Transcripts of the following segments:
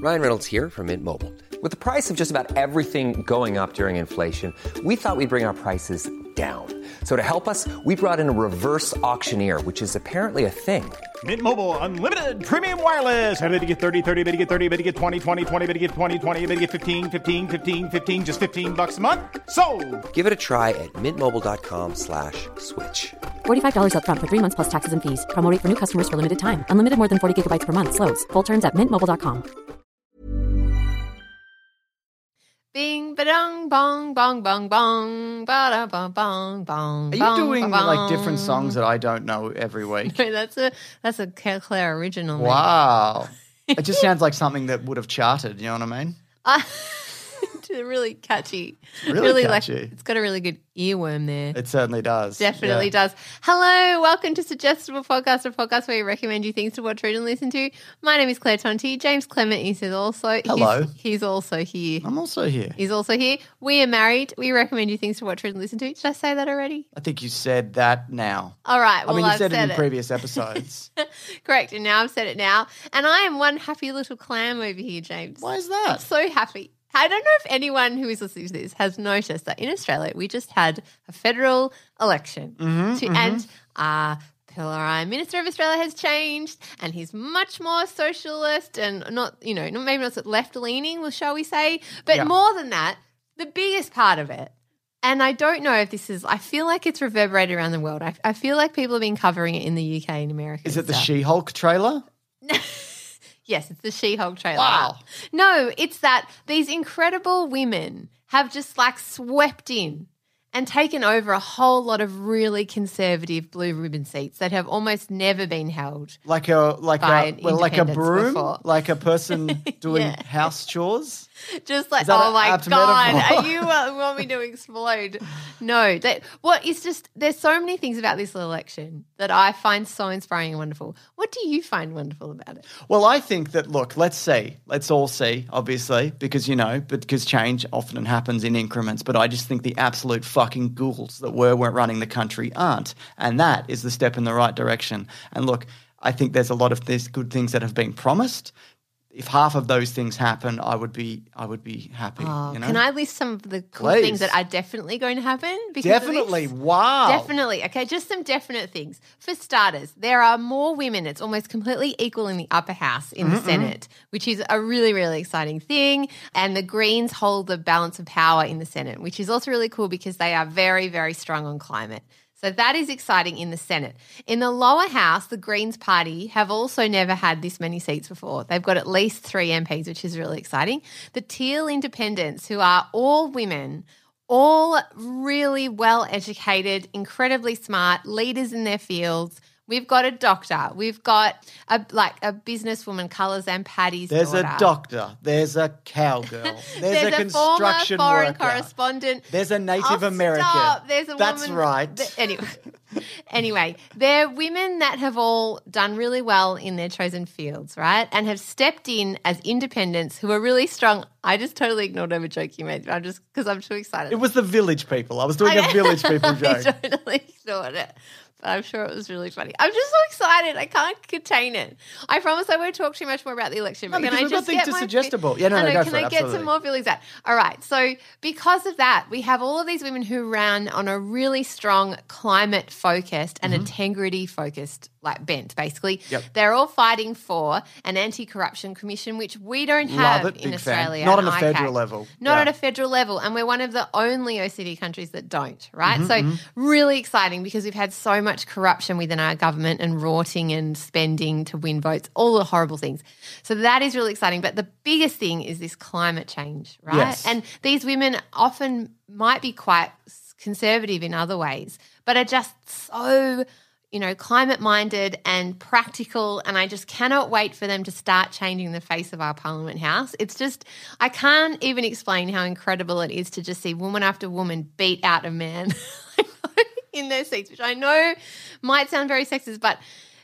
Ryan Reynolds here from Mint Mobile. With the price of just about everything going up during inflation, we thought we'd bring our prices down. So to help us, we brought in a reverse auctioneer, which is apparently a thing. Mint Mobile Unlimited Premium Wireless. How to get 30, 30, bit to get 30, bit to get 20, 20, 20, bit to get 20, 20, bit to get 15, 15, 15, 15, just $15 a month? Sold! Give it a try at mintmobile.com/switch. $45 up front for 3 months plus taxes and fees. Promo rate for new customers for limited time. Unlimited more than 40 gigabytes per month. Slows full terms at mintmobile.com. Bing ba-dong bong bong bong bong ba-da bong bong bong. Are you doing like different songs that I don't know every week? No, that's a Claire original. Mate. Wow. It just sounds like something that would have charted, you know what I mean? It's really catchy. Really catchy. Like, it's got a really good earworm there. It certainly does. Definitely does. Hello, welcome to Suggestible Podcast, a podcast where we recommend you things to watch, read and listen to. My name is Claire Tonti. James Clement is also. Hello. He's also here. I'm also here. He's also here. We are married. We recommend you things to watch, read and listen to. Did I say that already? I think you said that now. All right. Well, I mean, you I've said it in previous episodes. Correct. And now I've said it now. And I am one happy little clam over here, James. Why is that? I'm so happy. I don't know if anyone who is listening to this has noticed that in Australia we just had a federal election and Pillar Minister of Australia has changed and he's much more socialist and not maybe not left-leaning, shall we say, but more than that, the biggest part of it, and I don't know if this is, I feel like it's reverberated around the world. I feel like people have been covering it in the UK and America. Is it the She-Hulk trailer? Yes, it's the She-Hulk trailer. Wow. No, it's that these incredible women have just like swept in and taken over a whole lot of really conservative blue ribbon seats that have almost never been held. Like a broom, before. like a person doing house chores. Just like, that oh an my apt God, metaphor? are you want me to explode? No, there's so many things about this election that I find so inspiring and wonderful. What do you find wonderful about it? Well, I think that, look, let's all see, obviously, because change often happens in increments, but I just think the absolute fucking ghouls that were running the country aren't, and that is the step in the right direction. And look, I think there's a lot of these good things that have been promised. If half of those things happen, I would be happy. Oh, you know? Can I list some of the cool Please. things that are definitely going to happen? Definitely. Of this? Wow. Definitely. Okay, just some definite things. For starters, there are more women. It's almost completely equal in the upper house in the Senate, which is a really, really exciting thing. And the Greens hold the balance of power in the Senate, which is also really cool because they are very, very strong on climate. So that is exciting in the Senate. In the lower house, the Greens party have also never had this many seats before. They've got at least 3 MPs, which is really exciting. The Teal Independents, who are all women, all really well-educated, incredibly smart, leaders in their fields. We've got a doctor. We've got a businesswoman, Colours and Paddy's There's daughter. a doctor. There's a cowgirl. There's a construction former foreign worker. correspondent. There's a Native American. Stop. There's a That's woman. right. Anyway, they're women that have all done really well in their chosen fields, right? And have stepped in as independents who are really strong. I just totally ignored over joke you made. Because I'm too excited. It was the Village People. I was doing a Village People joke. I totally ignored it. But I'm sure it was really funny. I'm just so excited. I can't contain it. I promise I won't talk too much more about the election. No, but can because I we've got just things get to my suggestible. Yeah, no, I know, go can for it, I get absolutely. some more feelings out? All right. So because of that, we have all of these women who ran on a really strong climate-focused and integrity-focused bent, basically. Yep. They're all fighting for an anti-corruption commission, which we don't have Love it, in big fan. Australia. Not and on a federal ICAC. level. Not Yeah. at a federal level. And we're one of the only OECD countries that don't, right? So really exciting because we've had so much corruption within our government and rorting and spending to win votes, all the horrible things. So that is really exciting. But the biggest thing is this climate change, right? Yes. And these women often might be quite conservative in other ways, but are just so climate-minded and practical, and I just cannot wait for them to start changing the face of our Parliament House. It's just, I can't even explain how incredible it is to just see woman after woman beat out a man in their seats, which I know might sound very sexist, but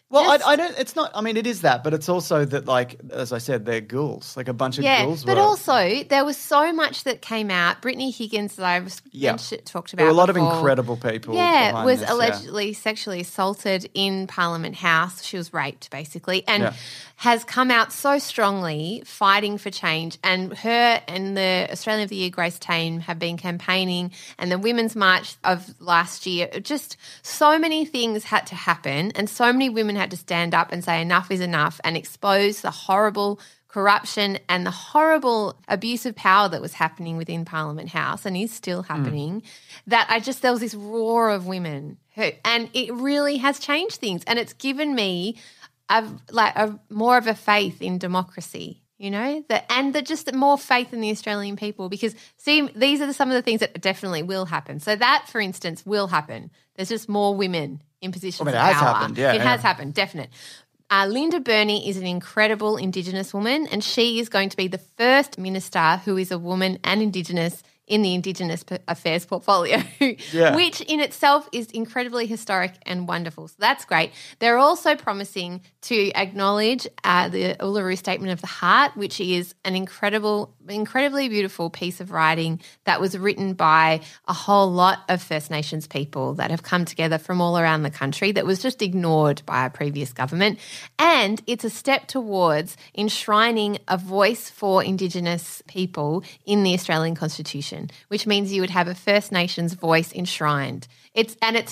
Well, I don't. It's not. I mean, it is that, but it's also that, like as I said, they're ghouls, like a bunch of ghouls. But also there was so much that came out. Brittany Higgins that I talked about. There were a lot before, of incredible people. Yeah, was this, allegedly sexually assaulted in Parliament House. She was raped, basically, and has come out so strongly fighting for change. And her and the Australian of the Year, Grace Tame, have been campaigning, and the Women's March of last year. Just so many things had to happen, and so many women had to stand up and say enough is enough and expose the horrible corruption and the horrible abuse of power that was happening within Parliament House and is still happening, that there was this roar of women and it really has changed things, and it's given me more of a faith in democracy. You know, just more faith in the Australian people, because see, these are some of the things that definitely will happen. So that, for instance, will happen. There's just more women in positions of power. It has happened, yeah. It has happened, definite. Linda Burney is an incredible Indigenous woman, and she is going to be the first minister who is a woman and Indigenous in the Indigenous Affairs portfolio, which in itself is incredibly historic and wonderful. So that's great. They're also promising to acknowledge the Uluru Statement of the Heart, which is an incredibly beautiful piece of writing that was written by a whole lot of First Nations people that have come together from all around the country that was just ignored by our previous government. And it's a step towards enshrining a voice for Indigenous people in the Australian Constitution, which means you would have a First Nations voice enshrined. It's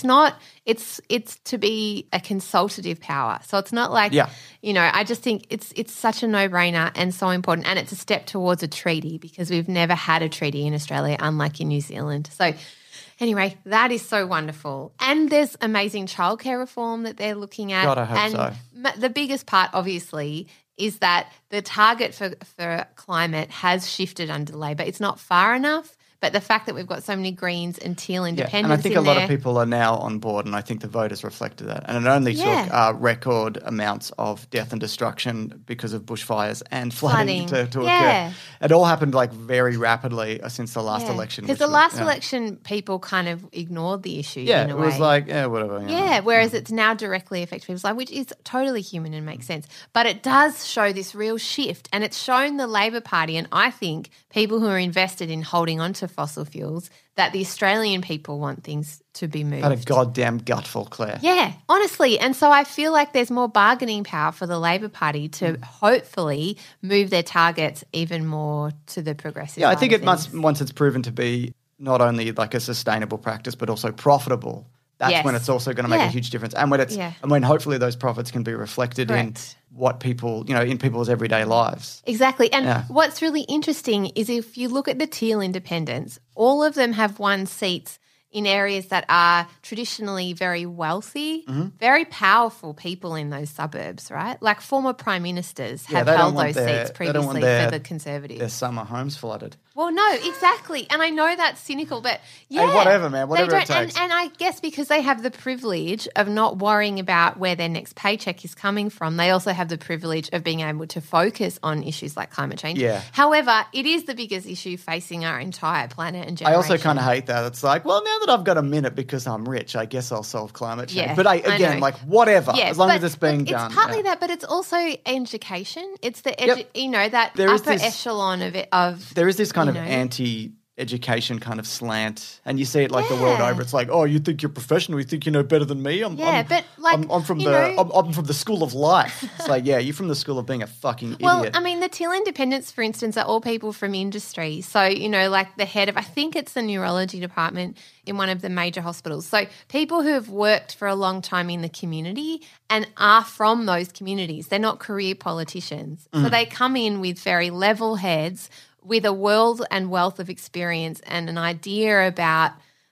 to be a consultative power. So it's not like, I just think it's such a no-brainer and so important, and it's a step towards a treaty, because we've never had a treaty in Australia, unlike in New Zealand. So anyway, that is so wonderful. And there's amazing childcare reform that they're looking at. God, I hope so. The biggest part, obviously, is that the target for climate has shifted under Labor. It's not far enough, but the fact that we've got so many Greens and Teal independents and I think a lot there, of people are now on board, and I think the voters reflected that. And it only took record amounts of death and destruction because of bushfires and flooding to occur. It all happened very rapidly since the last election. Because the last election, people kind of ignored the issue in a way. It was like, whatever. Whereas it's now directly affecting people's life, which is totally human and makes sense. But it does show this real shift, and it's shown the Labor Party, and I think people who are invested in holding on to fossil fuels, that the Australian people want things to be moved. Had a goddamn gutful, Claire. Yeah, honestly. And so I feel like there's more bargaining power for the Labor Party to hopefully move their targets even more to the progressive I think side it must, once it's proven to be not only like a sustainable practice but also profitable, that's when it's also going to make a huge difference. And when and when hopefully those profits can be reflected in what people, in people's everyday lives. Exactly. And what's really interesting is if you look at the Teal independents, all of them have won seats in areas that are traditionally very wealthy, very powerful people in those suburbs, right? Like former prime ministers have held those seats previously for the Conservatives. Their summer homes flooded. Well, no, exactly. And I know that's cynical, but hey, whatever, man, whatever it takes. And I guess because they have the privilege of not worrying about where their next paycheck is coming from, they also have the privilege of being able to focus on issues like climate change. Yeah. However, it is the biggest issue facing our entire planet and generation. I also kind of hate that. It's like, well, now that I've got a minute because I'm rich, I guess I'll solve climate change. Yeah, but whatever, as long as it's being done. It's partly that, but it's also education. It's the that upper echelon of it. There is this kind of anti-education kind of slant, and you see it the world over. It's like, oh, you think you're professional? You think you know better than me? I'm from the school of life. It's like, you're from the school of being a fucking idiot. Well, I mean, the Teal independents, for instance, are all people from industry. So, like the head of, I think it's the neurology department in one of the major hospitals. So people who have worked for a long time in the community and are from those communities. They're not career politicians. So they come in with very level heads, with a world and wealth of experience and an idea about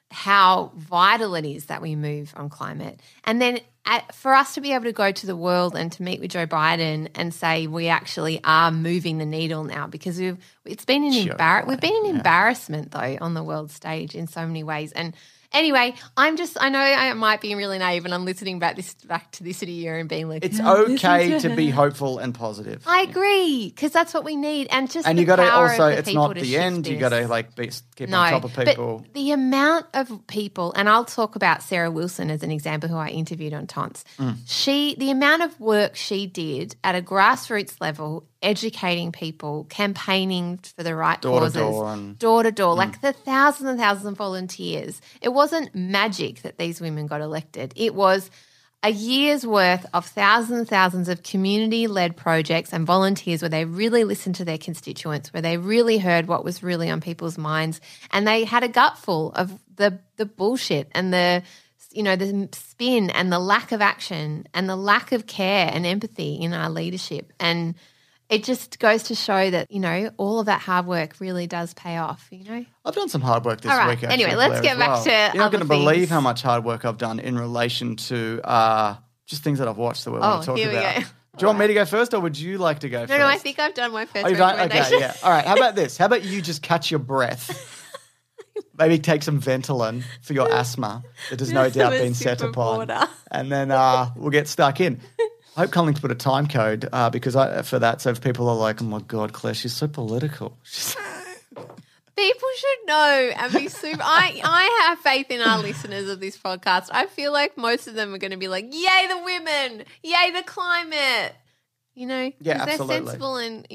how vital it is that we move on climate. And then for us to be able to go to the world and to meet with Joe Biden and say we actually are moving the needle now, because we've been an embarrassment though on the world stage in so many ways. And Anyway, I know I might be really naive and I'm listening back to this in a year and being like, It's "Yeah, okay to be hopeful and positive. I agree, because that's what we need. And just And the you got to power also, of the it's people not to the shift end. You this. got to keep on top of people. But the amount of people, and I'll talk about Sarah Wilson as an example, who I interviewed on Taunts. The amount of work she did at a grassroots level, educating people, campaigning for the right causes, door to door, like the thousands and thousands of volunteers. It wasn't magic that these women got elected. It was a year's worth of thousands and thousands of community-led projects and volunteers where they really listened to their constituents, where they really heard what was really on people's minds, and they had a gutful of the bullshit and the spin and the lack of action and the lack of care and empathy in our leadership. And it just goes to show that, all of that hard work really does pay off, I've done some hard work this All right. week. Actually, Anyway, let's Blair, get as back well. to You're not other going to believe things. how much hard work I've done in relation to just things that I've watched that we want to talk here we about. go. Do you want me to go first or would you like to go first? No, I think I've done my first Oh, you've done? recommendation. Okay, yeah. All right, how about this? How about you just catch your breath? Maybe take some Ventolin for your asthma that has no Just doubt have a been set sip of upon. water. And then we'll get stuck in. I hope Collins put a time code for that. So if people are like, oh my God, Claire, she's so political. People should know and be super. I have faith in our listeners of this podcast. I feel like most of them are going to be like, yay the women, yay the climate. Yeah, 'cause they're absolutely. sensible and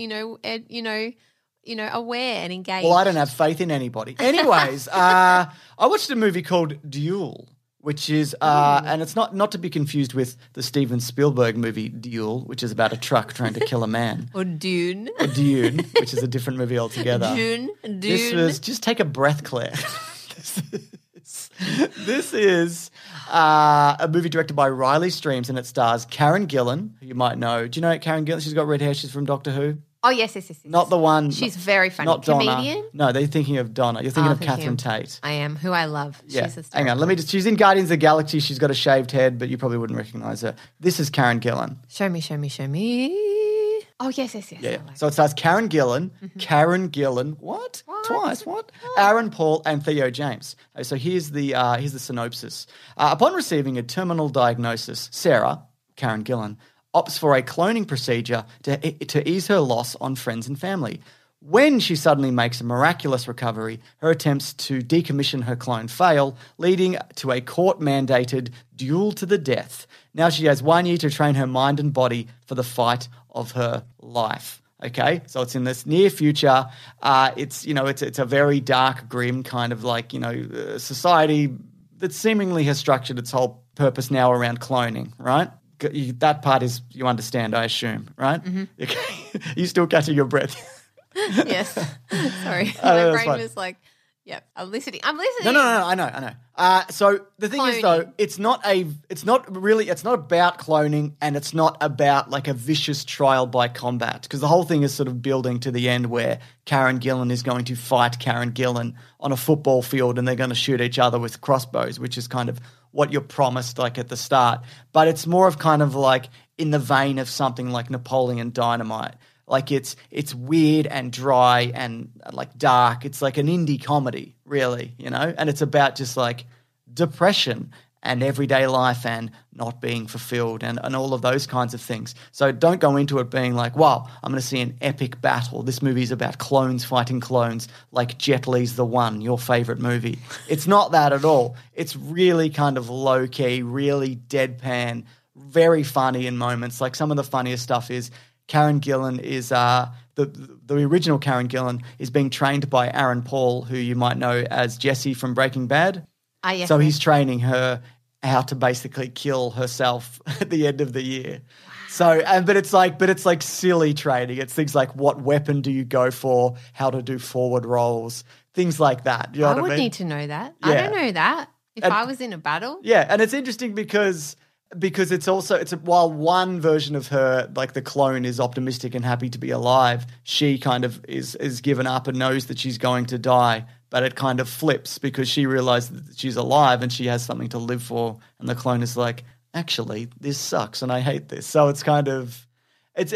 aware and engaged. Well, I don't have faith in anybody. Anyways, I watched a movie called Duel, which is, and it's not to be confused with the Steven Spielberg movie Duel, which is about a truck trying to kill a man. Or Dune. Or Dune, which is a different movie altogether. Dune. This was, just take a breath, Claire. This is a movie directed by Riley Streams, and it stars Karen Gillan, who you might know. Do you know Karen Gillan? She's got red hair. She's from Doctor Who. Oh, yes. Not the one. She's very funny. Not Donna. Comedian? No, they're thinking of Donna. You're thinking of thinking Catherine of- Tate. I am, who I love. Yeah. She's hysterical. Hang on. Let me just. She's in Guardians of the Galaxy. She's got a shaved head, but you probably wouldn't recognize her. This is Karen Gillan. Show me. Oh, yes. Yeah. I like So it stars Karen Gillan. Mm-hmm. Karen Gillan. What? Twice. What? Aaron Paul and Theo James. So here's the synopsis. Upon receiving a terminal diagnosis, Sarah, Karen Gillan, opts for a cloning procedure to ease her loss on friends and family. When she suddenly makes a miraculous recovery, her attempts to decommission her clone fail, leading to a court-mandated duel to the death. Now she has 1 year to train her mind and body for the fight of her life. Okay, so it's in this near future. It's a very dark, grim kind of society that seemingly has structured its whole purpose now around cloning, right? That part is, you understand, I assume, right? Mm-hmm. Okay. You still catching your breath. Yes. Sorry. Oh, My that's brain fine. was like, yep, I'm listening. No, I know. So the thing is, though, it's not about cloning, and it's not about like a vicious trial by combat, because the whole thing is sort of building to the end where Karen Gillan is going to fight Karen Gillan on a football field, and they're going to shoot each other with crossbows, which is kind of what you're promised like at the start. But it's more of kind of like in the vein of something like Napoleon Dynamite. Like it's weird and dry and like dark. It's like an indie comedy, really, and it's about just like depression and everyday life and not being fulfilled and all of those kinds of things. So don't go into it being like, wow, I'm going to see an epic battle. This movie is about clones fighting clones like Jet Li's The One, your favorite movie. It's not that at all. It's really kind of low-key, really deadpan, very funny in moments. Like some of the funniest stuff is Karen Gillan is the original Karen Gillan is being trained by Aaron Paul, who you might know as Jesse from Breaking Bad. Yes, so he's training her how to basically kill herself at the end of the year. So, but it's like silly training. It's things like what weapon do you go for, how to do forward rolls, things like that. You know I what would I mean? need to know that. Yeah. I don't know that. If I was in a battle. Yeah, and it's interesting because while one version of her, like the clone, is optimistic and happy to be alive, she kind of is given up and knows that she's going to die. But it kind of flips because she realizes that she's alive and she has something to live for, and the clone is like, actually, this sucks and I hate this. So it's kind of,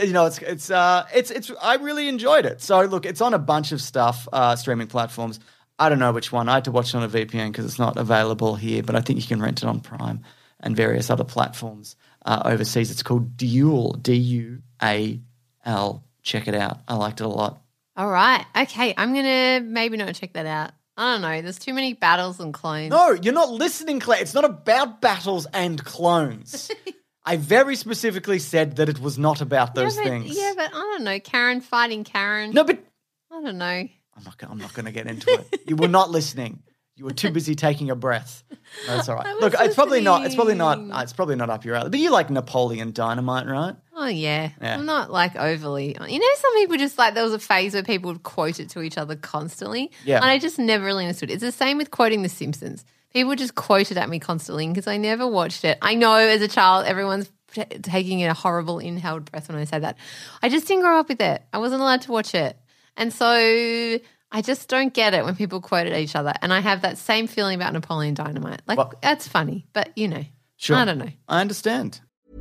I really enjoyed it. So look, it's on a bunch of stuff, streaming platforms. I don't know which one. I had to watch it on a VPN because it's not available here, but I think you can rent it on Prime and various other platforms overseas. It's called Duel, D-U-A-L. Check it out. I liked it a lot. All right. Okay, I'm going to maybe not check that out. I don't know. There's too many battles and clones. No, you're not listening, Claire. It's not about battles and clones. I very specifically said that it was not about those things. Yeah, but I don't know. Karen fighting Karen. No, but I don't know. I'm not going to get into it. You were not listening. You were too busy taking a breath. No, that's all right. Look, it's probably not up your alley. But you like Napoleon Dynamite, right? Oh, yeah. I'm not like overly. You know, some people just like, there was a phase where people would quote it to each other constantly. Yeah. And I just never really understood it. It's the same with quoting The Simpsons. People just quote it at me constantly because I never watched it. I know as a child, everyone's taking a horrible inhaled breath when I say that. I just didn't grow up with it. I wasn't allowed to watch it. And so I just don't get it when people quote at each other. And I have that same feeling about Napoleon Dynamite. Like, that's funny, but Sure. I don't know. I understand.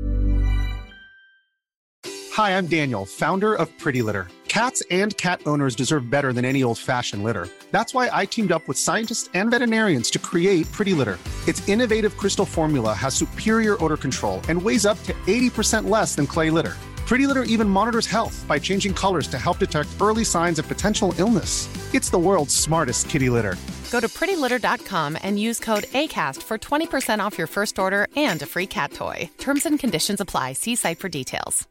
Hi, I'm Daniel, founder of Pretty Litter. Cats and cat owners deserve better than any old-fashioned litter. That's why I teamed up with scientists and veterinarians to create Pretty Litter. Its innovative crystal formula has superior odor control and weighs up to 80% less than clay litter. Pretty Litter even monitors health by changing colors to help detect early signs of potential illness. It's the world's smartest kitty litter. Go to prettylitter.com and use code ACAST for 20% off your first order and a free cat toy. Terms and conditions apply. See site for details.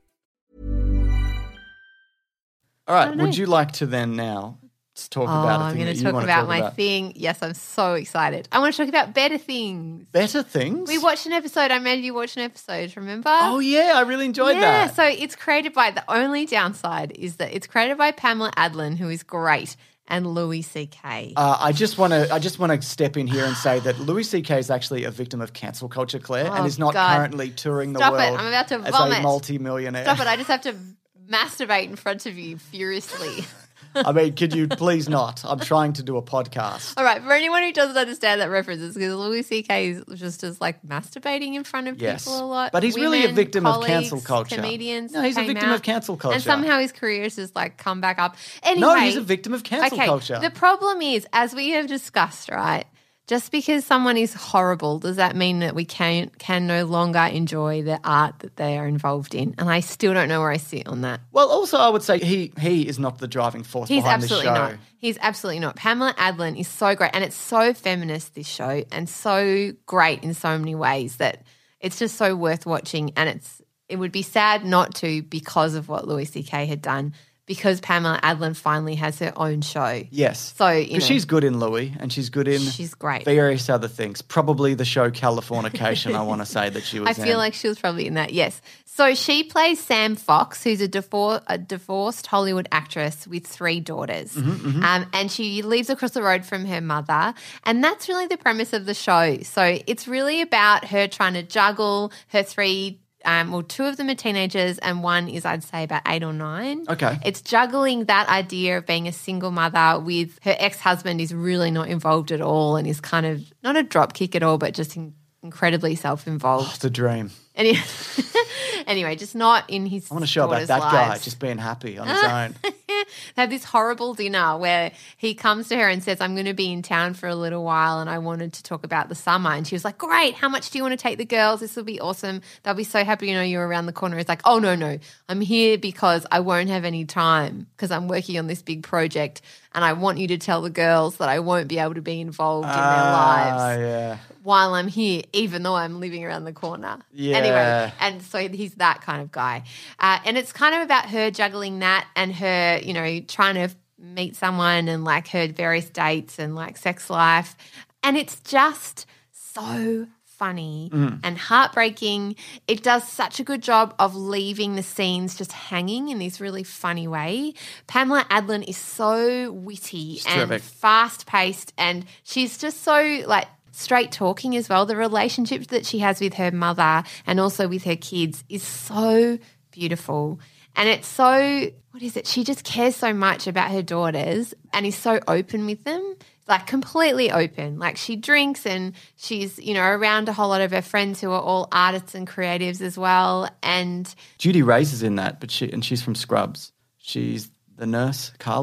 All right. Would you like to then now talk about a I'm thing going that to you talk want to about talk my about? thing. Yes, I'm so excited. I want to talk about better things. Better things? We watched an episode. I made you watch an episode, remember? Oh, yeah. I really enjoyed that. Yeah, so it's created by, the only downside is that it's created by Pamela Adlon, who is great, and Louis C.K. I just want to step in here and say that Louis C.K. is actually a victim of cancel culture, Claire, and is not currently touring the Stop world it. I'm about to as vomit. a multi-millionaire. Stop it. I just have to masturbate in front of you furiously. I mean, could you please not? I'm trying to do a podcast. All right, for anyone who doesn't understand that reference, it's because Louis C.K. is just as like masturbating in front of people a lot. But he's really a victim of cancel culture. Comedians. No, he's a victim of cancel culture. And somehow his career has just like come back up. Anyway, No, he's a victim of cancel culture. The problem is, as we have discussed, right, just because someone is horrible, does that mean that we can no longer enjoy the art that they are involved in? And I still don't know where I sit on that. Well, also I would say he is not the driving force behind this show. He's absolutely not. He's absolutely not. Pamela Adlon is so great, and it's so feminist, this show, and so great in so many ways that it's just so worth watching. And it would be sad not to because of what Louis C.K. had done, because Pamela Adlon finally has her own show. Yes. So, because she's good in Louis and she's good in great. various other things. Probably the show Californication, I want to say that she was in. I feel like she was probably in that, yes. So she plays Sam Fox, who's a divorced Hollywood actress with 3 daughters. And she lives across the road from her mother. And that's really the premise of the show. So it's really about her trying to juggle her 3 2 of them are teenagers and one is, I'd say, about 8 or 9. Okay. It's juggling that idea of being a single mother with her ex-husband is really not involved at all and is kind of not a dropkick at all, but just incredibly self-involved. Oh, the dream. Anyway, just not in his I want to show about that guy just being happy on his own. They have this horrible dinner where he comes to her and says, I'm going to be in town for a little while and I wanted to talk about the summer. And she was like, great, how much do you want to take the girls? This will be awesome. They'll be so happy to know you're around the corner. He's like, oh, no, I'm here because I won't have any time because I'm working on this big project and I want you to tell the girls that I won't be able to be involved in their lives while I'm here, even though I'm living around the corner. Yeah. Anyway, and so he's that kind of guy. And it's kind of about her juggling that and her, trying to meet someone and like her various dates and like sex life. And it's just so funny and heartbreaking. It does such a good job of leaving the scenes just hanging in this really funny way. Pamela Adlon is so witty and fast-paced and she's just so like straight talking as well. The relationship that she has with her mother and also with her kids is so beautiful. And it's so, she just cares so much about her daughters and is so open with them, like completely open. Like she drinks and she's, around a whole lot of her friends who are all artists and creatives as well. And Judy Reyes is in that, but she's from Scrubs. She's the nurse, Carla.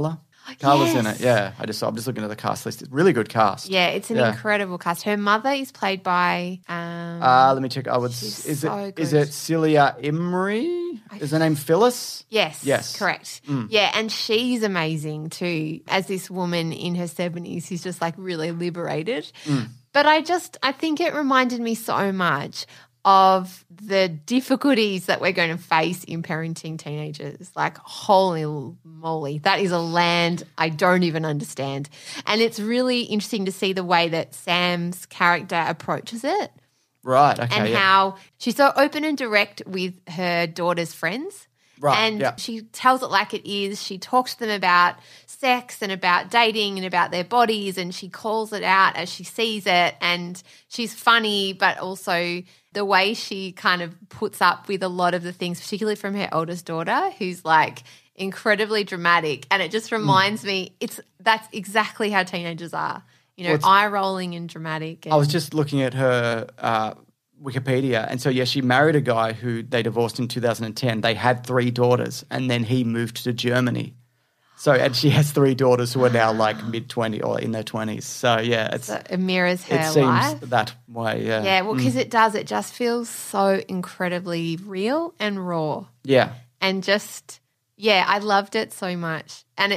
Carla's in it, yeah. I'm just looking at the cast list. It's a really good cast. Yeah, it's an incredible cast. Her mother is played by let me check. Is it Celia Imrie? Is her name Phyllis? Yes. Correct. Yeah, and she's amazing too, as this woman in her 70s who's just like really liberated. But I think it reminded me so much of the difficulties that we're going to face in parenting teenagers. Like, holy moly, that is a land I don't even understand. And it's really interesting to see the way that Sam's character approaches it. Right, okay. And how she's so open and direct with her daughter's friends. Right, and she tells it like it is. She talks to them about sex and about dating and about their bodies, and she calls it out as she sees it. And she's funny, but also the way she kind of puts up with a lot of the things, particularly from her oldest daughter, who's like incredibly dramatic. And it just reminds me, that's exactly how teenagers are. You know, eye-rolling and dramatic. And I was just looking at her Wikipedia, and so, she married a guy who they divorced in 2010. They had 3 daughters, and then he moved to Germany. So, and she has 3 daughters who are now like mid-20s or in their 20s. So, it mirrors her life. It seems that way, yeah. Yeah, well, because it does. It just feels so incredibly real and raw. Yeah. And just... yeah, I loved it so much. And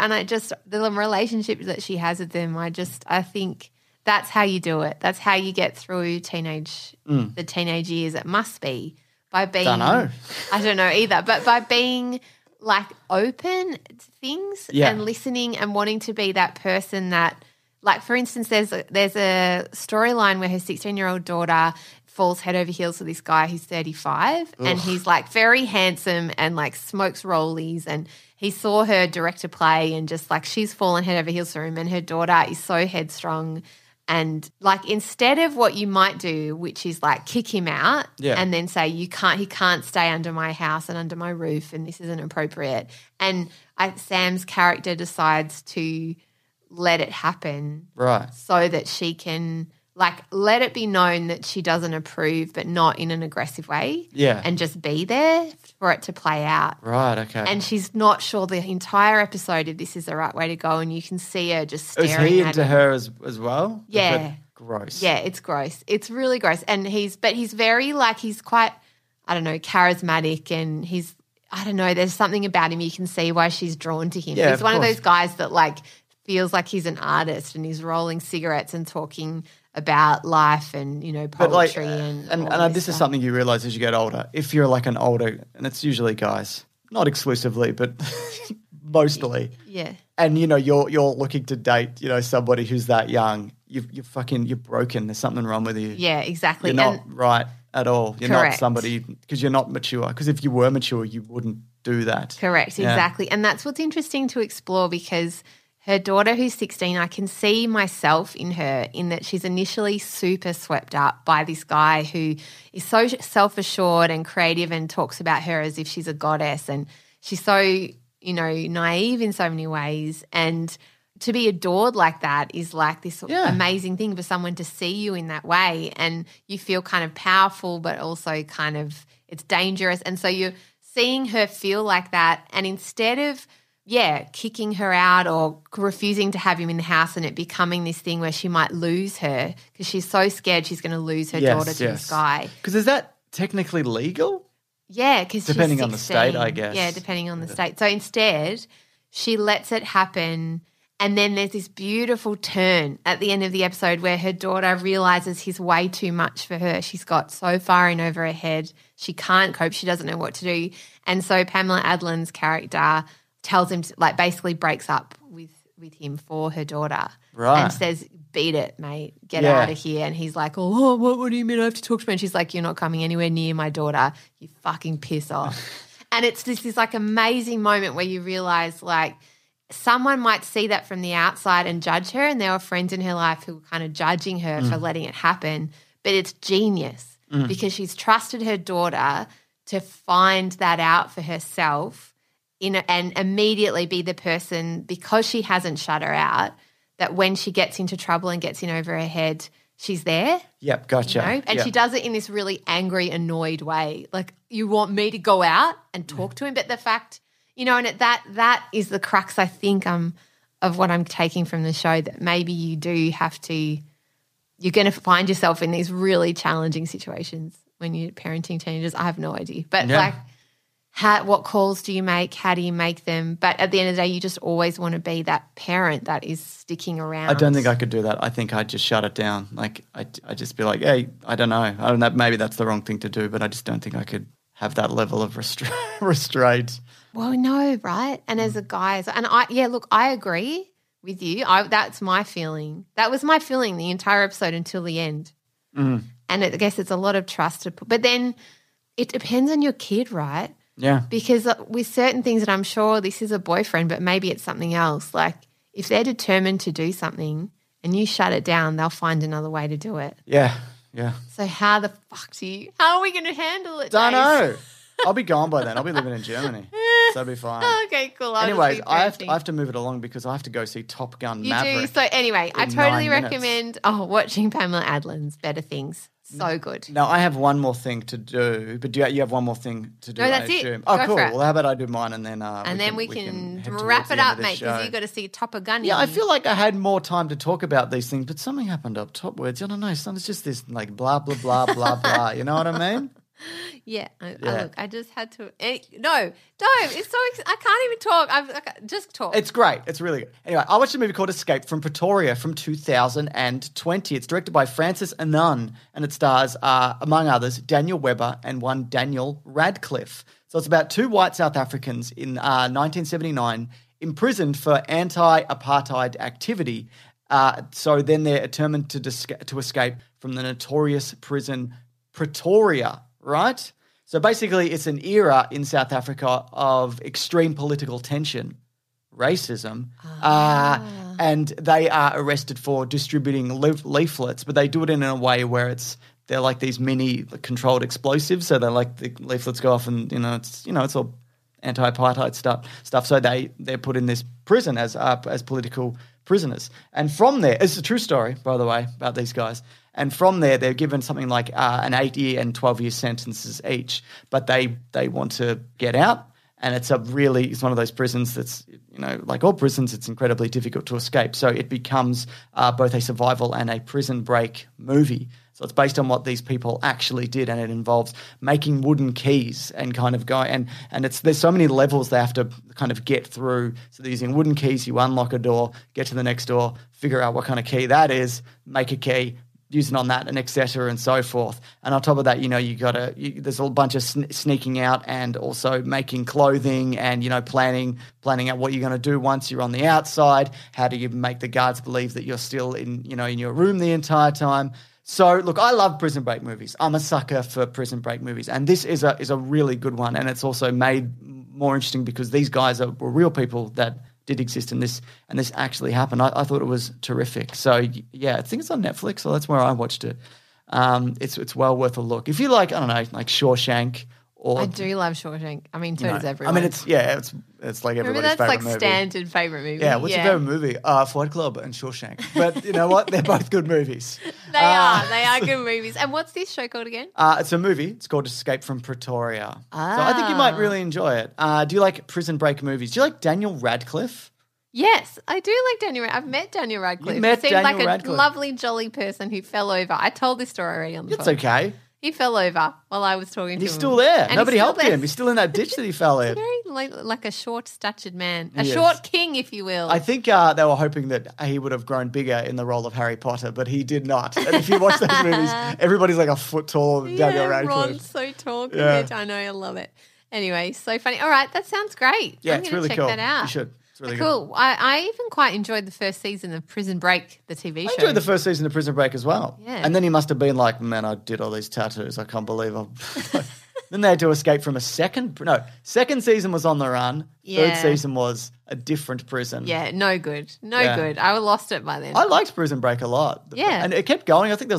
the relationship that she has with them, I think that's how you do it. That's how you get through the teenage years. It must be by being, I don't know either, but by being like open to things and listening and wanting to be that person that, like, for instance, there's a storyline where her 16-year-old daughter falls head over heels for this guy who's 35 and he's like very handsome and like smokes rollies, and he saw her direct a play and just like she's fallen head over heels for him, and her daughter is so headstrong, and like instead of what you might do, which is like kick him out and then say he can't stay under my house and under my roof and this isn't appropriate, and Sam's character decides to let it happen so that she can like let it be known that she doesn't approve, but not in an aggressive way. Yeah. And just be there for it to play out. Right, okay. And she's not sure the entire episode if this is the right way to go, and you can see her just staring at him. Is he into her as well? Yeah. Gross. Yeah, it's gross. It's really gross. And he's very like, he's quite, I don't know, charismatic, and he's, I don't know, there's something about him you can see why she's drawn to him. Yeah, he's one of those guys that like feels like he's an artist, and he's rolling cigarettes and talking about life and, you know, poetry and this is something you realise as you get older. If you're like an older, and it's usually guys, not exclusively, but mostly. Yeah. And, you know, you're looking to date, you know, somebody who's that young, you're broken. There's something wrong with you. Yeah, exactly. You're not right at all. You're correct. not somebody, because you're not mature. Because if you were mature, you wouldn't do that. Correct, exactly. And that's what's interesting to explore, because her daughter, who's 16, I can see myself in her in that she's initially super swept up by this guy who is so self-assured and creative and talks about her as if she's a goddess, and she's so, you know, naive in so many ways. And to be adored like that is like this amazing thing for someone to see you in that way, and you feel kind of powerful but also kind of it's dangerous. And so you're seeing her feel like that, and instead of kicking her out or refusing to have him in the house and it becoming this thing where she might lose her because she's so scared she's going to lose her daughter to this guy. Because is that technically legal? Yeah, because depending on the state, I guess. Yeah, depending on the state. So instead, she lets it happen, and then there's this beautiful turn at the end of the episode where her daughter realizes he's way too much for her. She's got so far in over her head. She can't cope. She doesn't know what to do. And so Pamela Adlin's character tells him, like, basically breaks up with him for her daughter. Right. And says, beat it, mate. Get out of here. And he's like, oh, what do you mean I have to talk to me? And she's like, you're not coming anywhere near my daughter. You fucking piss off. And it's this like amazing moment where you realize, like, someone might see that from the outside and judge her, and there are friends in her life who are kind of judging her for letting it happen. But it's genius because she's trusted her daughter to find that out for herself and immediately be the person, because she hasn't shut her out, that when she gets into trouble and gets in over her head, she's there. Yep, gotcha. You know? And she does it in this really angry, annoyed way. Like, you want me to go out and talk to him, but the fact You know, and that is the crux, I think, of what I'm taking from the show, that maybe you do have to, you're going to find yourself in these really challenging situations when you're parenting teenagers. I have no idea. But what calls do you make? How do you make them? But at the end of the day, you just always want to be that parent that is sticking around. I don't think I could do that. I think I'd just shut it down. Like I'd just be like, hey, I don't know. Maybe that's the wrong thing to do, but I just don't think I could have that level of restraint. Well, no, right? And as a guy, and I agree with you. That's my feeling. That was my feeling the entire episode until the end. And I guess it's a lot of trust to put. But then it depends on your kid, right? Yeah. Because with certain things that I'm sure this is a boyfriend, but maybe it's something else. Like if they're determined to do something and you shut it down, they'll find another way to do it. Yeah, yeah. So how the fuck how are we going to handle it, Don't Dave? know. I'll be gone by then. I'll be living in Germany. So it'll be fine. Okay, cool. Anyways, I have to move it along because I have to go see Top Gun Maverick. You do. So anyway, I totally 9 minutes. recommend watching Pamela Adlin's Better Things. So good. No, I have one more thing to do, but you have one more thing to do, No, that's I it. assume. Go Oh, cool. for it. Well, how about I do mine and then We can head wrap towards it the end up, of this mate, because show. you've got to see Top of Gun. Yeah, I feel like I had more time to talk about these things, but something happened up top words. I don't know. It's just this like blah, blah, blah, blah, blah. You know what I mean? Yeah. Look, I just had to. No, don't. It's so. I can't even talk. Just talk. It's great. It's really good. Anyway, I watched a movie called Escape from Pretoria from 2020. It's directed by Francis Annan, and it stars, among others, Daniel Webber and one Daniel Radcliffe. So it's about two white South Africans in 1979 imprisoned for anti-apartheid activity. So then they're determined to escape from the notorious prison Pretoria, right? So basically it's an era in South Africa of extreme political tension, racism, and they are arrested for distributing leaflets, but they do it in a way where they're like these mini controlled explosives. So they're like the leaflets go off and, it's all anti-apartheid stuff. So they're put in this prison as political prisoners. And from there, it's a true story, by the way, about these guys. And from there, they're given something like an 8-year and 12-year sentences each. But they want to get out. And it's one of those prisons that's, like all prisons, it's incredibly difficult to escape. So it becomes both a survival and a prison break movie. So it's based on what these people actually did, and it involves making wooden keys and kind of going and there's so many levels they have to kind of get through. So they're using wooden keys. You unlock a door, get to the next door, figure out what kind of key that is, make a key, use it on that, and et cetera, and so forth. And on top of that, there's a bunch of sneaking out and also making clothing and, planning out what you're going to do once you're on the outside. How do you make the guards believe that you're still in your room the entire time? So, look, I love prison break movies. I'm a sucker for prison break movies, and this is a really good one. And it's also made more interesting because these guys were real people that did exist in this, and this actually happened. I thought it was terrific. So, yeah, I think it's on Netflix, so that's where I watched it. It's well worth a look. If you like, I don't know, like Shawshank. I do love Shawshank. I mean, so does everyone. I mean, it's like everybody's that's favorite like movie. standard favorite movie. Yeah, what's your favorite movie? Fight Club and Shawshank. But you know what? They're both good movies. They are good movies. And what's this show called again? It's a movie. It's called Escape from Pretoria. So I think you might really enjoy it. Do you like prison break movies? Do you like Daniel Radcliffe? Yes, I do like Daniel. I've met Daniel Radcliffe. You met he seemed Daniel like Radcliffe. a lovely, jolly person who fell over. I told this story already on the It's podcast. okay. He fell over while I was talking to him. He's still there. And Nobody he's still helped there. him. He's still in that ditch that he fell in. Very like a short-statured man, a He is. short king, if you will. I think they were hoping that he would have grown bigger in the role of Harry Potter, but he did not. And if you watch those movies, everybody's like a foot taller than Daniel Radcliffe. Ron's so tall compared to, I know, I love it. Anyway, so funny. All right, that sounds great. Yeah, I'm it's gonna really check cool. that out. You should. It's really cool. I even quite enjoyed the first season of Prison Break, the TV show. I enjoyed the first season of Prison Break as well. Yeah. And then he must have been like, man, I did all these tattoos. I can't believe I'm... Then they had to escape from second season was on the run. Yeah. Third season was a different prison. Yeah, no good. No Yeah. good. I lost it by then. I liked Prison Break a lot. Yeah. And it kept going. I think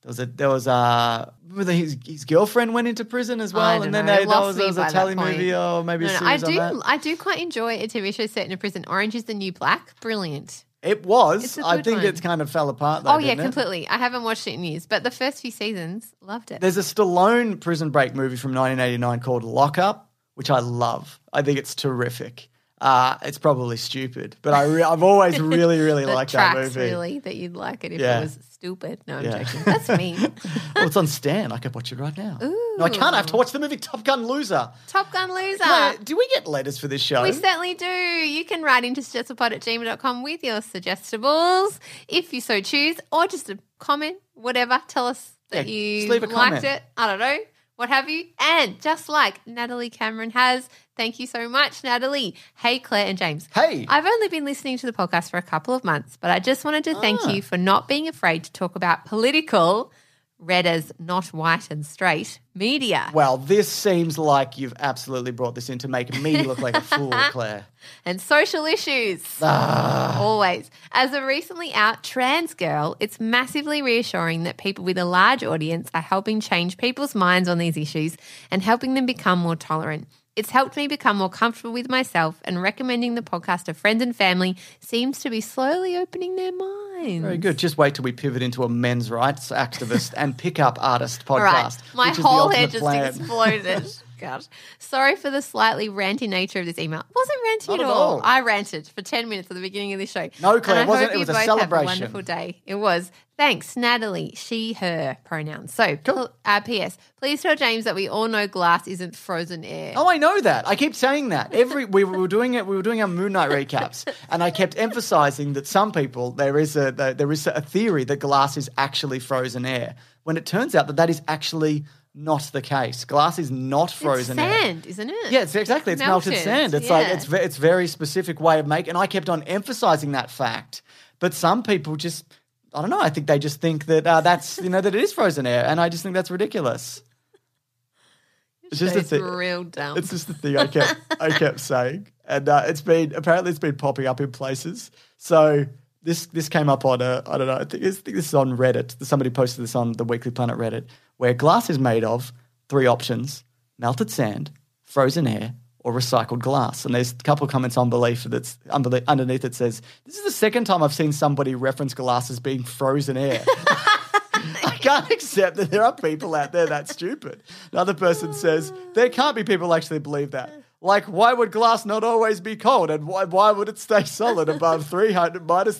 his girlfriend went into prison as well. I don't And then know. It there lost was me a by tally that point. movie or maybe a No, series on that. I do quite enjoy a TV show set in a prison. Orange is the New Black. Brilliant. It was. It's a I good think one. it kind of fell apart though, Oh, yeah, didn't it? completely. I haven't watched it in years, but the first few seasons, loved it. There's a Stallone Prison Break movie from 1989 called Lock Up, which I love. I think it's terrific. It's probably stupid, but I've always really, really liked that tracks, movie. really, that you'd like it if Yeah. it was stupid. No, I'm joking. That's mean. Well, it's on Stan. I could watch it right now. No, I can't. I have to watch the movie Top Gun Loser. Top Gun Loser. Claire, do we get letters for this show? We certainly do. You can write into suggestedpod@gmail.com with your suggestibles if you so choose, or just a comment, whatever. Tell us that Yeah, you just leave a liked comment. it. I don't know. What have you? And just like Natalie Cameron has, thank you so much, Natalie. Hey, Claire and James. Hey. I've only been listening to the podcast for a couple of months, but I just wanted to thank you for not being afraid to talk about political, read as not white and straight, media. Well, this seems like you've absolutely brought this in to make me look like a fool, Claire. And social issues. Always. As a recently out trans girl, it's massively reassuring that people with a large audience are helping change people's minds on these issues and helping them become more tolerant. It's helped me become more comfortable with myself, and recommending the podcast to friends and family seems to be slowly opening their minds. Very good. Just wait till we pivot into a men's rights activist and pickup artist podcast. All right. My which is the whole ultimate head just plan. exploded. Gosh. Sorry for the slightly ranty nature of this email. It wasn't ranty Not at at all. all. I ranted for 10 minutes at the beginning of this show. No, Claire, And it wasn't. hope It you was a both celebration. Have a wonderful day. It was. Thanks, Natalie. She, her pronouns. So, P.S. Please tell James that we all know glass isn't frozen air. Oh, I know that. I keep saying that. We were doing it. We were doing our Moon Knight recaps, and I kept emphasizing that some people there is a theory that glass is actually frozen air. When it turns out that is actually not the case. Glass is not frozen it's air. sand, isn't it? Yeah, it's exactly. It's melted sand. It's like it's very specific way of making. And I kept on emphasizing that fact, but some people just. I don't know. I think they just think that that's that it is frozen air, and I just think that's ridiculous. It's just a thing. Real dumb. It's just the thing I kept saying, and it's been popping up in places. So this came up on I don't know. I think this is on Reddit. Somebody posted this on the Weekly Planet Reddit, where glass is made of 3 options: melted sand, frozen air, or recycled glass. And there's a couple of comments on Belief that's underneath it says, this is the second time I've seen somebody reference glass as being frozen air. I can't accept that there are people out there that stupid. Another person says, there can't be people who actually believe that. Like, why would glass not always be cold? And why would it stay solid above minus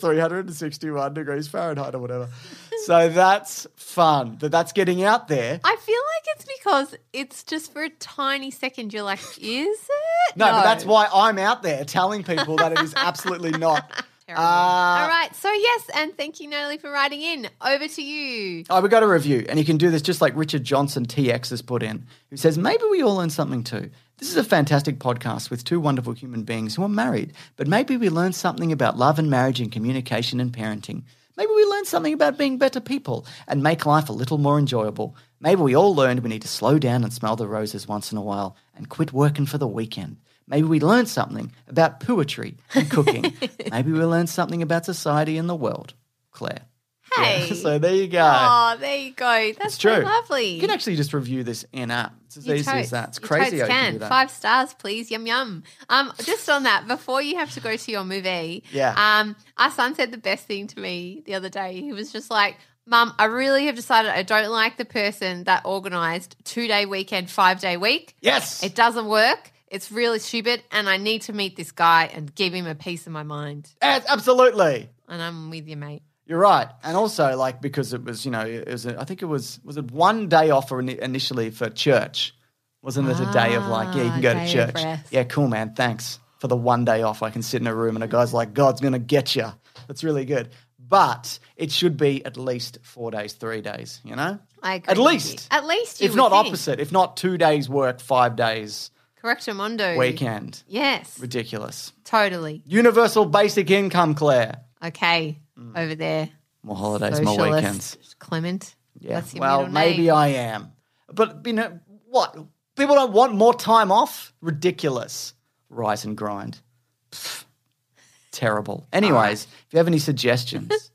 361 degrees Fahrenheit or whatever? So that's fun. That's getting out there. I feel like it's because it's just for a tiny second you're like, is it? No, but that's why I'm out there telling people that it is absolutely not. Terrible. All right. So, yes, and thank you, Natalie, for writing in. Over to you. Oh, we got a review, and you can do this just like Richard Johnson TX has put in, who says, maybe we all learn something too. This is a fantastic podcast with 2 wonderful human beings who are married, but maybe we learn something about love and marriage and communication and parenting. Maybe we learn something about being better people and make life a little more enjoyable. Maybe we all learned we need to slow down and smell the roses once in a while and quit working for the weekend. Maybe we learned something about poetry and cooking. Maybe we learned something about society and the world. Claire. Hey. Yeah, so there you go. Oh, there you go. That's It's true. so lovely. You can actually just review this in-app. It's as You easy totes. as that. It's You crazy totes how you can do that. 5 stars, please. Yum, yum. Just on that, before you have to go to your movie, Yeah. our son said the best thing to me the other day. He was just like, Mum, I really have decided I don't like the person that organised 2-day weekend, 5-day week. Yes. It doesn't work. It's really stupid, and I need to meet this guy and give him a piece of my mind. Absolutely. And I'm with you, mate. You're right. And also, like, because it was, I think it was it 1 day off initially for church? Wasn't it a day of like, yeah, you can go to day of church. rest. Yeah, cool, man. Thanks for the 1 day off. I can sit in a room and a guy's like, God's going to get you. That's really good. But it should be at least 4 days, 3 days, I agree. At with least. you. At least you If would not think. opposite. If not 2 days work, 5 days Correctamundo. weekend. Yes. Ridiculous. Totally. Universal basic income, Claire. Okay. Over there. More holidays, more Socialist weekends. Clement. Yeah. That's your Well, middle maybe name. I am. But, what? People don't want more time off? Ridiculous. Rise and grind. Pfft. Terrible. Anyways, if you have any suggestions,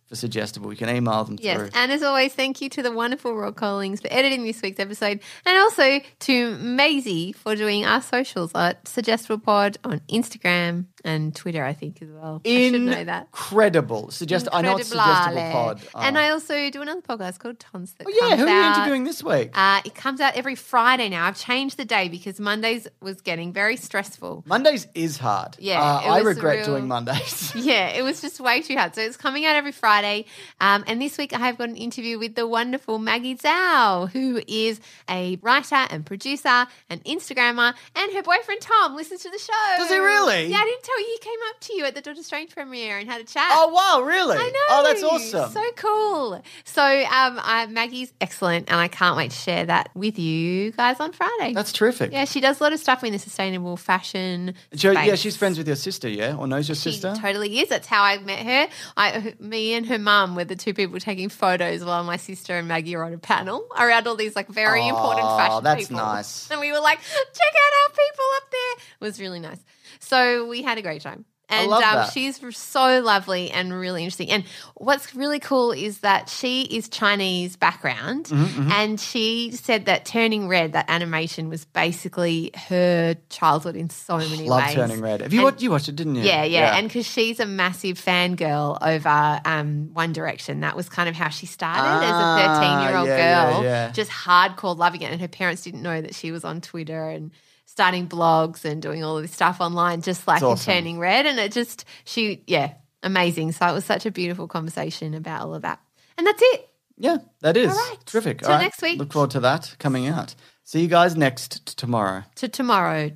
for Suggestible. You can email them Yes, through. and as always, thank you to the wonderful Rob Collings for editing this week's episode, and also to Maisie for doing our socials at Suggestible Pod on Instagram and Twitter, I think, as well. I should know that. Incredible. I know it's Suggestible Pod. And I also do another podcast called Tons that who comes are you out. interviewing this week? It comes out every Friday now. I've changed the day because Mondays was getting very stressful. Mondays is hard. Yeah, I regret doing Mondays. Yeah, it was just way too hard. So it's coming out every Friday. And this week I have got an interview with the wonderful Maggie Zhao, who is a writer and producer and Instagrammer, and her boyfriend Tom listens to the show. Does he really? Yeah, I didn't tell you. He came up to you at the Doctor Strange premiere and had a chat. Oh, wow, really? I know. Oh, that's awesome. So cool. So Maggie's excellent, and I can't wait to share that with you guys on Friday. That's terrific. Yeah, she does a lot of stuff in the sustainable fashion Yeah, space. she's friends with your sister, yeah? Or knows your sister? She totally is. That's how I met her. Me and her mum were the two people taking photos while my sister and Maggie were on a panel around all these like very important fashion that's people. nice. And we were like, check out our people up there. It was really nice. So we had a great time. And love that. She's so lovely and really interesting. And what's really cool is that she is Chinese background, and she said that Turning Red, that animation, was basically her childhood in so many ways. Love Turning Red. Have you watched it, didn't you? Yeah. And because she's a massive fangirl over One Direction, that was kind of how she started as a 13-year-old girl, just hardcore loving it. And her parents didn't know that she was on Twitter and starting blogs and doing all of this stuff online, just like in Turning Red. And amazing. So it was such a beautiful conversation about all of that. And that's it. Yeah, that is. All right. Terrific. Till All right. next week. Look forward to that coming out. See you guys next tomorrow. To tomorrow.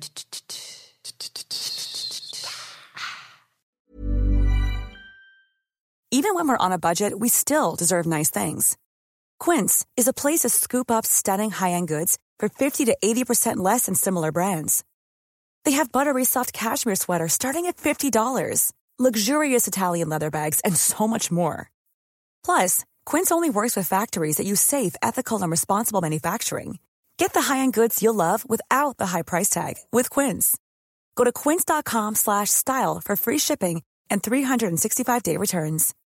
Even when we're on a budget, we still deserve nice things. Quince is a place to scoop up stunning high-end goods for 50 to 80% less than similar brands. They have buttery soft cashmere sweaters starting at $50, luxurious Italian leather bags, and so much more. Plus, Quince only works with factories that use safe, ethical, and responsible manufacturing. Get the high-end goods you'll love without the high price tag with Quince. Go to quince.com/style for free shipping and 365-day returns.